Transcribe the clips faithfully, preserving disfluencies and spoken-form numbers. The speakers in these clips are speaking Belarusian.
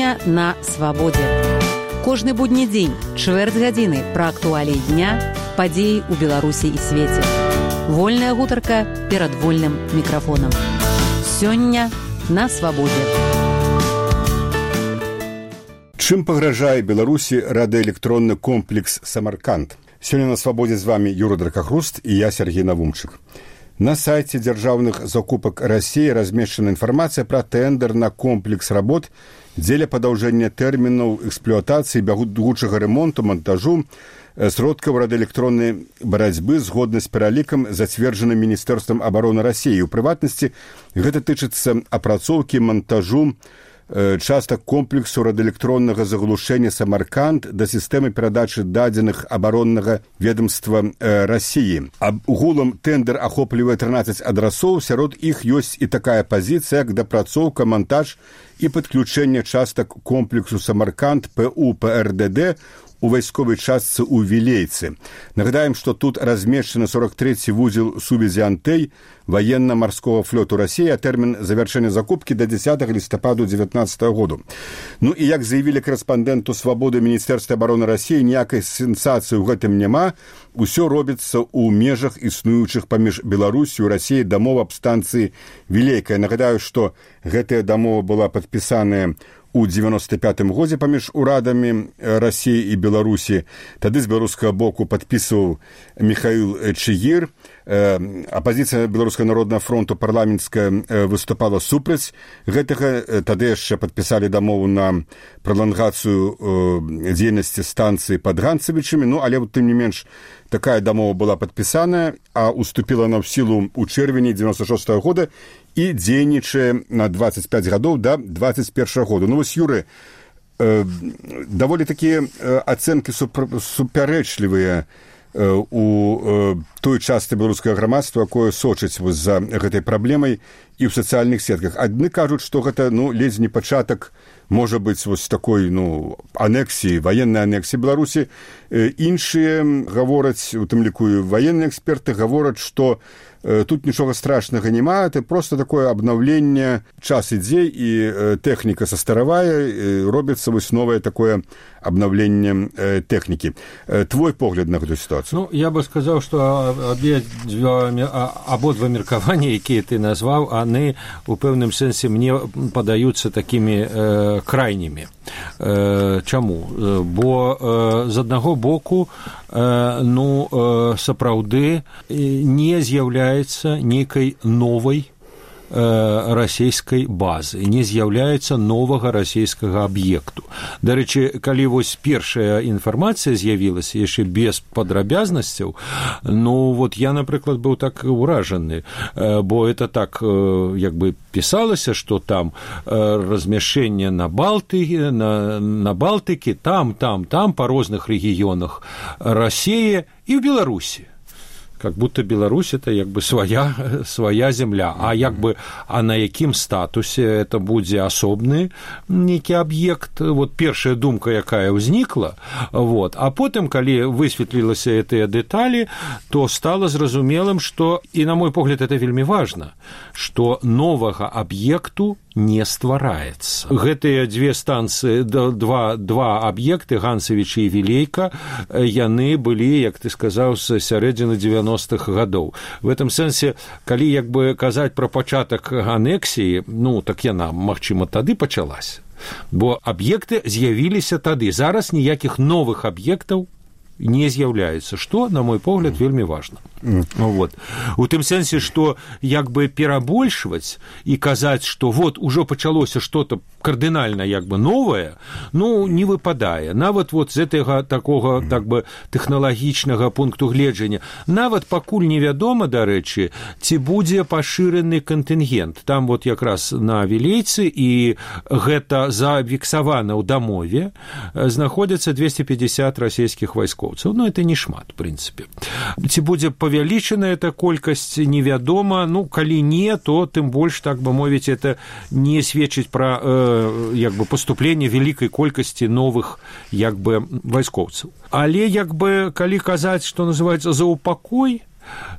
Сёння на свабодзе. Кожны будні дзень, чвэрць гадзіны пра актуаліі дня, падзеі ў Беларусі і свеце. Вольная гутарка перад вольным мікрафонам. Сёння на свабодзе. Чым пагражае Беларусі радыёэлектронны комплекс «Самарканд»? Сёння на свабодзе з вами Юра Дракахруст і я, Сергей Навумчык. На сайце дзяржаўных закупак Расіі размешчана інфармацыя пра тэндэр на комплекс работ дзеля падаўжэння тэрмінаў эксплуатацыі бягучага ремонту, монтажу сродкаў радыёэлектроннай барацьбы згодна з пералікам, зацверджаным Міністэрствам абароны Расіі. У прыватнасці гэта тычыцца апрацоўкі монтажу частак комплексу радыёэлектроннага заглушэння «Самарканд» да сістэмы перадачы дадзеных абароннага ведомства Расіі. Агулам тэндэр ахоплівае трынаццаць адрасоў, сярод іх ёсць і такая пазіцыя, як дапрацоўка, монтаж і падключэнне частак комплексу «Самарканд» ПУ ПРДД у вайсковай частцы ў Вілейцы. Нагадаем, што тут размешчаны сорок трэці вузел сувязі «Антэй» военно-марского флоту Расіі, а тэрмін завяршэння закупкі да дзесятага лістападу дзевятнаццатага году. Ну і як заявілі корэспандэнту «Свабоды» Міністэрства абароны Расіі, ніякай сенсацыі ў гэтым няма. Усё робіцца ў межах існуючых паміж Беларусю і Расіяй дамоў аб станцыі Вілейкая. Нагадаю, што гэтая дамова была падпісаная у дзевяноста пятым годзе паміж урадамі Расіі і Беларусі. Тады з беларускага боку падпісваў Міхаіл Чыгір. Апазіцыя Беларускага народнага фронту парламенцкая выступала супраць гэтага. Тады яшчэ падпісалі дамову на пралангацыю дзейнасці станцыі пад Ганцавічамі. Ну, але тым не менш такая дамова была падпісаная, а уступіла на ў сілу ў чэрвені дзевяноста шостага года і дзейнічае на дваццаць пяць гадоў да дваццаць першага года. Ну, вось, Юры, э, даволі такія э, ацэнкі супр- супярэчлівыя э, у э, той частцы беларускага грамадства, якое сочыць вось за гэтай праблемай і ў сацыяльных сетках. Адны кажуць, што гэта, ну, ледзь не пачатак, можа быць, вось такой, ну, анексіі, ваеннай анексіі Беларусі. Э, іншыя гавораць, у тым ліку і ваенныя эксперты, гавораць, што тут нічога страшнага няма, это просто такое абнаўленне, час ідзе і тэхніка састаравае, робіцца вось новае такое абнаўленне тэхнікі. Твой погляд на гэту сітуацыю? Ну, я бы сказаў, што абодва меркаванні, якія ты назваў, яны у пэўным сэнсе мне падаюцца такімі э, крайнімі. Э, чаму? Бо э, з аднаго боку э, ну, э, сапраўды не з'яўляецца нейкай новай расійскай базы, не з'яўляецца новага расійскага аб'екту. Дарэчы, калі вось першая інфармацыя з'явілася яшчэ без падрабязнасцяў, ну вот я, напрыклад, быў так уражаны, бо это так як бы пісалася, што там размяшчэнне на Балтыкі, на, на Балтыкі, там, там, там, па розных рэгіёнах Расіі і ў Беларусі. Как будто Беларусь это як бы своя, своя земля. А як бы, а на якім статусе это будзе асобны нейкі аб'ект? Вот першая думка, якая ўзнікла, вот. А потым, калі высветлілася гэтыя дэталі, то стала зразумелым, што, і на мой погляд, это вельмі важна, што новага аб'екту не ствараецца. Гэтыя дзве станцыі, два, два аб'екты, Ганцавіч і Вілейка, яны былі, як ты сказаў, з сярэдзіны дзевяностых гадоў. В этом сэнсе, калі як бы казаць пра пачатак анексіі, ну, так яна, магчыма, тады пачалася. Бо аб'екты з'явіліся тады. Зараз ніякіх новых аб'ектаў не з'яўляецца, што, на мой погляд, вельмі важна. Mm. Вот. У тым сэнсе, што як бы перабольшваць і казаць, што вот ужо пачалося што-то кардынальна як бы новае, ну, не выпадае. Нават вот з гэтага такога так бы тэхналагічнага пункту гледжання, нават пакуль невядома, дарэчы, ці будзе пашыраны кантынгент. Там вот якраз на Вілейцы, і гэта зафіксавана ў дамове, знаходзяцца двести пятьдесят расійскіх вайскоўцаў. Ну, это не шмат, в прынцыпе. Ці будзе павялічаная эта колькасць, невядома. Ну, калі не, то тым больш, так бы мовіць, это не сведчыць пра э, як бы паступленне вялікай колькасці новых як бы вайскоўцаў. Але як бы калі казаць, што называецца за упакой,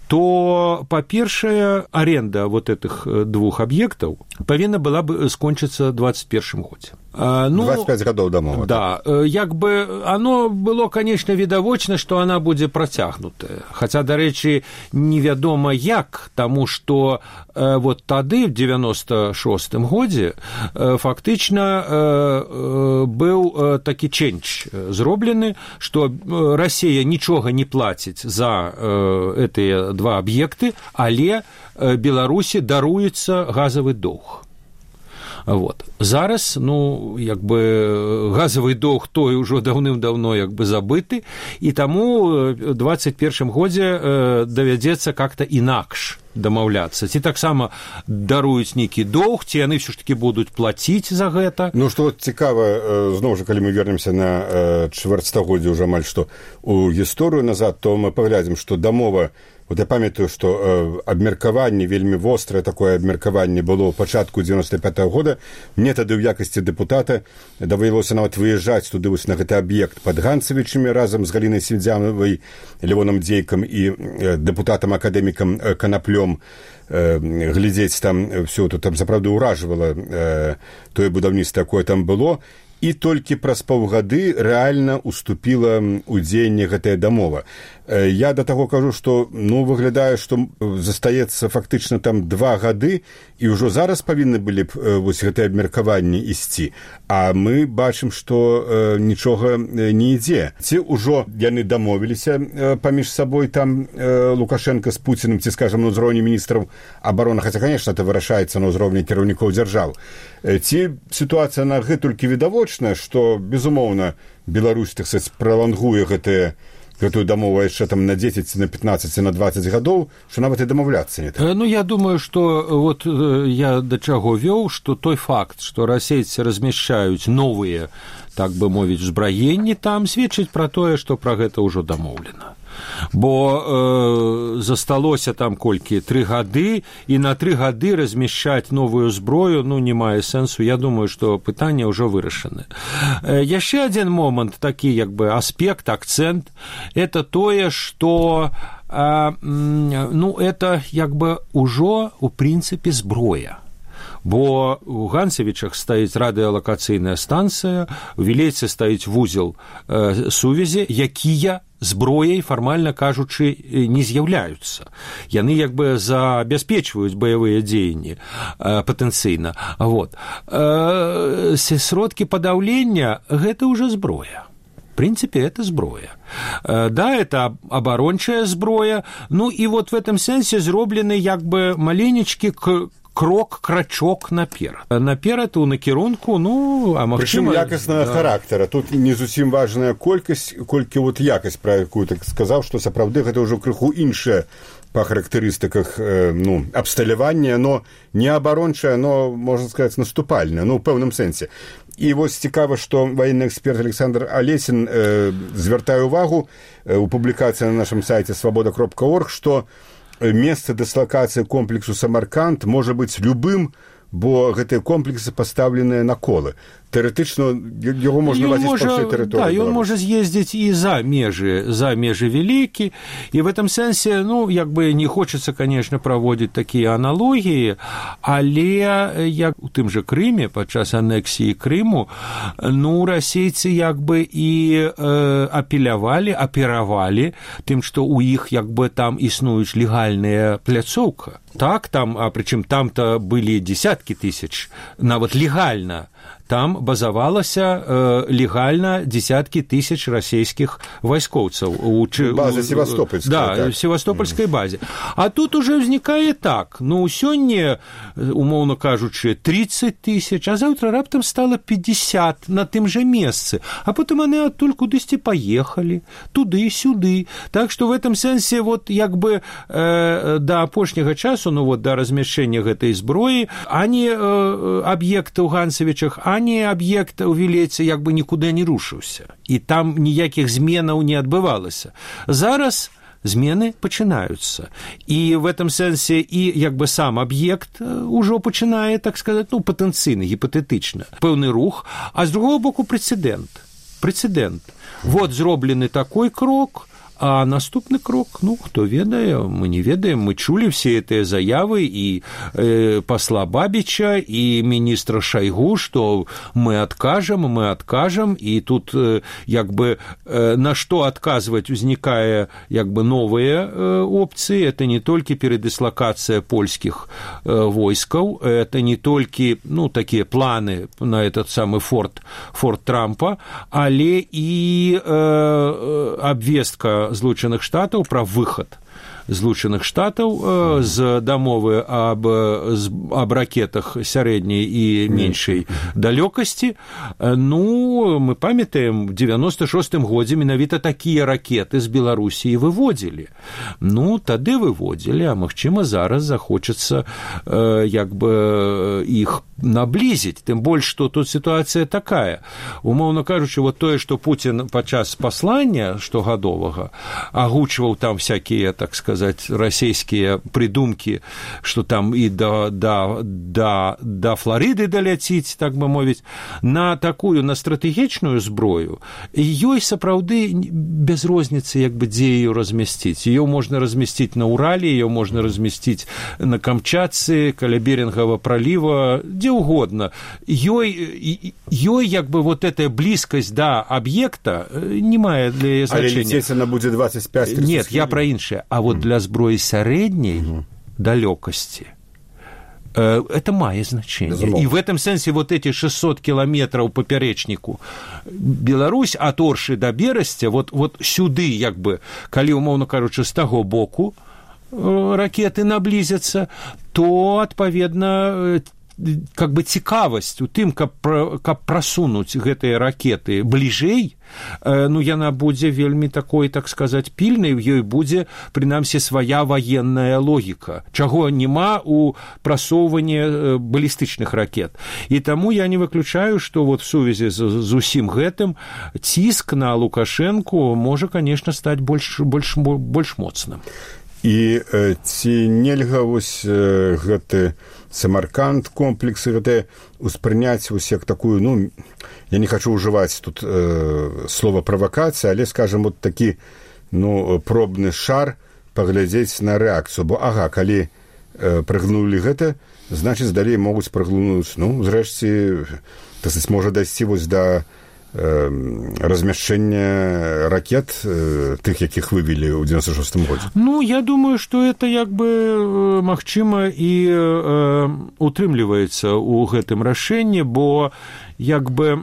то, па-першае, аренда вот этих двух аб'ектаў павінна была бы скончыцца ў двадцать первом годзе. Ну, двадцать пять гадоў дамова. Да, як бы оно было, конечно, відавочна, што она будзе працягнутая. Хаця, дарэчы, невядома як, таму што э, вот тады, в девяносто шостым годзе, э, фактычна э, э, быў э, такі чэнч зроблены, што Расія нічога не плаціць за э, гэтыя два аб'екты, але э, Беларусі даруецца газавы доўг. Вот. Зараз, ну, як бы газавы доўг той ужо даўным-даўно як бы забыты, і таму ў двадцать первом годзе э, давядзецца как-то інакш дамаўляцца. Ці таксама даруюць нейкі доўг, ці яны ўсё ж такі будуць плаціць за гэта. Ну, што цікава, зноў жа, калі мы вернемся на чвэрцьстагоддзе ўжо амаль што ў гісторыю назад, то мы паглядзім, што дамова. Вот я памятаю, што э, абмеркаванне, вельмі вострае такое абмеркаванне было ў пачатку девяносто пятого года. Мне тады ў якасці дэпутата давялося нават выязджаць туды вось на гэты аб'ект пад Ганцавічамі разам з Галінай Сельдзянавай, Левоном Дзейкам і э, дэпутатам-акадэмікам э, Канаплём, э, глядзець там всё, то там сапраўды ўражвала э, тое будаўніцтва, якое там было. І толькі праз паўгады рэальна уступіла ў дзеянне гэтая дамова. Я да таго кажу, што ну, выглядае, што застаецца фактычна там два гады, і ўжо зараз павінны былі б вось гэтыя абмеркаванні ісці. А мы бачым, што э, нічога не ідзе. Ці ўжо яны дамовіліся э, паміж сабой там э, Лукашенко з Пуціным, ці, скажам, на ўзроўні міністраў абароны, хаця, конечно, это вырашаецца на ўзроўні кіраўнікоў дзяржаў. Ці сітуацыя на гэтулькі відавочная, што, безумоўна, Беларусь, так сказаць, пралангуе гэтыя гэтую дамову яшчэ там на дзесяць, на пятнаццаць, на двадцать гадоў, што нават і дамаўляцца не так. Ну, я думаю, што вот я да чаго вёў, што той факт, што расейцы размяшчаюць новыя, так бы мовіць, узбраенні там, сведчыць пра тое, што пра гэта ўжо дамоўлена. Бо э, засталося там колькі тры гады, і на тры гады размяшчаць новую зброю, ну, не мае сэнсу. Я думаю, што пытанне ўжо вырашаны. Э, яшчэ адзін момант, такі як бы аспект, акцэнт, это тое, што э, ну, это як бы ўжо у прынцыпе зброя. Бо у Ганцавічах стаіць радыёлакацыйная станцыя, у Вілейцы стаіць вузел э, сувязі, якія зброяй, фармальна кажучы, не з'яўляюцца. Яны як бы забяспечваюць баявыя дзеянні э, патэнцыйна. Вот. Э, сродкі падаўлення – гэта ўжо зброя. В принципе, это зброя. Э, да, это абарончая зброя. Ну, і вот в этом сэнсе зроблены як бы маленечкі к крок, крачок наперад. Наперад у накірунку, ну, а магчыма... Прычым якаснага да. характара. Тут не зусім важная колькасць, колькі вот якасць, пра якую так сказаў, што сапраўды гэта ўжо крыху іншая па характарыстыках э, ну, абсталявання, но не абарончая, но, можна сказаць, наступальная, ну, ў пэўным сэнсе. І вось цікава, што ваенны эксперт Александр Алесін э, звяртае ўвагу э, у публікацыі на нашым сайце свабода кропка орг, што месца дыслакацыі комплексу Самарканд можа быць любым, бо гэтыя комплексы пастаўленыя на колы. Тэарэтычна яго можна вазіць па ўсёй тэрыторыі. Да, ён можа з'ездзіць і за межы, за межы вялікі, і в этом сэнсе, ну, як бы не хочацца, конечно, праводзіць такія аналогіі, але як у тым жа Крыме, падчас анексіі Крыму, ну, расейцы як бы і э, апелявалі, аперавалі тым, што ў іх як бы там існуюць легальная пляцоўка. Так, там, а прычым там-то былі дзесяткі тысяч, нават легальна, там базавалася э, легальна дзесяткі тысяч расійскіх вайскоўцаў у базе Севастопольскай, да, так. в Севастопольскай базе. А тут уже ўзнікае так, ну сёння, умоўна кажучы, тридцать тысяч, а заўтра раптам стала пятьдесят на тым жа месцы, а потым яны адтуль кудысьці паехалі, туды-сюды. Так што в этом сэнсе вот як бы э, да апошняга часу, ну вот да размяшчэння гэтай зброі, ані э, аб'ект у Ганцавічах, ані аб'ект у Вілейцы як бы нікуды не рушыўся. І там ніякіх зменаў не адбывалася. Зараз змены пачынаюцца. І в этом сэнсе і як бы сам аб'ект ужо пачынае, так сказаць, ну, патэнцыйна, гіпатэтычна, пэўны рух, а з другого боку прэцэдэнт. Прэцэдэнт. Вот зроблены такой крок, А наступны крок, ну, хто ведае, мы не ведаем, мы чулі все гэтыя заявы і э, пасла Бабіча, і міністра Шайгу, што мы адкажам, мы адкажам, і тут э, як бы э, на што адказваць узнікае як бы новыя э, опцыі, это не толькі перадыслакацыя польскіх э, войскаў, это не толькі, ну, такія планы на этот самы форт, форт Трампа, але і э, абвестка Злучаных Штатаў пра выхад Злучаных Штатаў э, з дамовы аб, аб ракетах сярэдняй і меншай далёкасці. Ну, мы памятаем, у девяносто шостым годзе менавіта такія ракеты з Беларусі выводзілі. Ну, тады выводзілі, а магчыма, зараз захочацца э, як бы іх наблізіць, тым больш, што тут сітуацыя такая. Умоўна кажучы, вот тое, што Пуцін падчас паслання штогадовага агучваў там всякія, так сказать, расійскія придумкі, што там і да, да, да, да Флорыды даляціць, так бы мовіць, на такую, на стратэгічную зброю, ёй сапраўды без розніцы, як бы, дзе ее размясціць. Ее можна размясціць на Урале, ее можна размясціць на Камчатцы, каля Берингова пролива, дзе угодно. Ёй, ёй як бы, вот эта близкость да объекта не мае для яе значения. Але лететь она будет двадцать пять тридцать. Нет, я про іншае. А вот для зброі сярэдняй угу. далёкасці э, это мае значение. И в этом сенсе вот эти шестьсот километров поперечнику Беларусь от Оршы до Берасця, вот, вот сюды, як бы, калі, умоўна кажучы, з таго боку э, ракеты наблизятся, то, адпаведна, как бы цікавасць у тым, каб, каб прасунуць гэтыя ракеты бліжэй, ну, яна будзе вельмі такой, так сказаць, пільнай, в ёй будзе, прынамсі, свая ваенная логіка, чаго няма у прасоўванні балістычных ракет. І таму я не выключаю, што вот в сувязі з, з усім гэтым ціск на Лукашэнку можа, конечно, стаць больш, больш, больш моцным. І э, ці нельга вось э, гэты Самарканд комплексы гэтыя успрыняць вось як такую, ну, я не хочу ўжываць тут э, слова правакацыя, але, скажем, вот такі, ну, пробны шар паглядзець на рэакцыю, бо ага, калі э, прыгнулі гэта, значыць, далей могуць прыгнуць, ну, зрэшце, так сказать, можа дайсці вось да размяшчэння ракет тых, якіх вывели ў девяносто шостым годзе? Ну, я думаю, што это як бы магчыма і э, утрымліваецца ў гэтым рашэнні, бо як бы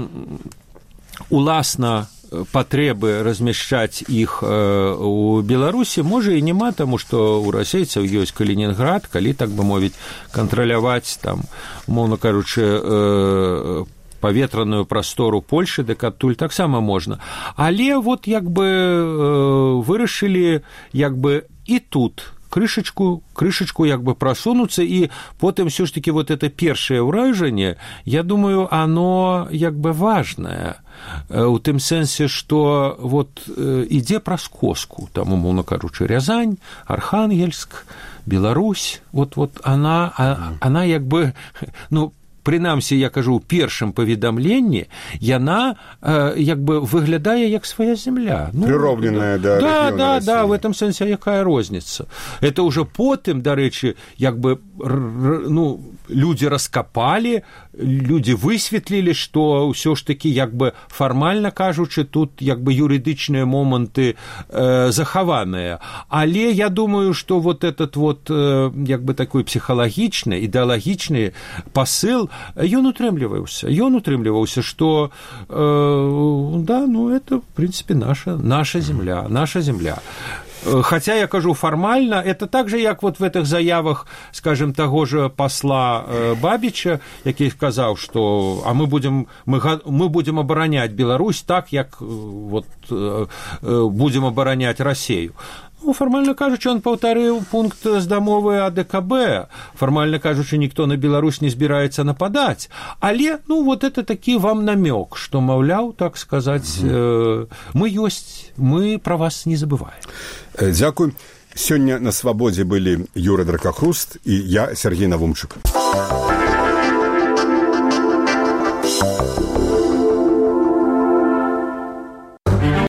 уласна патрэбы размяшчаць іх у Беларусі можа і няма, таму што ў расейцаў ёсць Калінінград, калі, так бы мовіць, кантраляваць там, умоўна кажучы, э, паветраную прастору Польшы, дык адтуль таксама можна. Але вот як бы э, вырашылі як бы і тут крышачку, крышачку як бы прасунуцца, і потым все ж таки вот это першае ўражанне, я думаю, оно як бы важнае, у тым сэнсе, што вот э, ідзе праз коску, там, умоўна кажучы, Рязань, Архангельск, Беларусь, вот, вот она, а, она як бы, ну, прынамсі, я кажу, у першым паведамленні яна э, як бы выглядае як свая земля. Ну, прыроўненая да да, рэгіёна да, Расіі. да, в этом сэнсе якая розніца. Это уже потым, дарэчы, як бы, ну, людзі раскапалі, людзі высветлілі, што ўсё ж такі, як бы, фармальна кажучы, тут як бы юрыдычныя моманты э, захаваныя. Але я думаю, што вот этот вот э, як бы такой псіхалагічны, ідэалагічны пасыл, ён утрымліваўся, ён утрымліваўся, што э, да, ну, это, в принципе, наша, наша земля, наша земля. Хотя, я кажу, формально, это так же, як вот в этих заявах, скажем, того же посла э, Бабича, який сказал, что а мы будем, мы, мы будем оборонять Беларусь так, як вот, э, будем оборонять Россию. Ну, фармальна кажучы, он паўтарыў пункт з дамовы А Д К Б. Фармальна кажучы, ніхто на Беларусь не збіраецца нападаць. Але, ну, вот это такі вам намёк, што, маўляў, так сказаць, э, мы ёсць, мы пра вас не забываем. Дзякуй. Сёння на свабодзе былі Юра Дракахруст і я, Сергей Навумчык.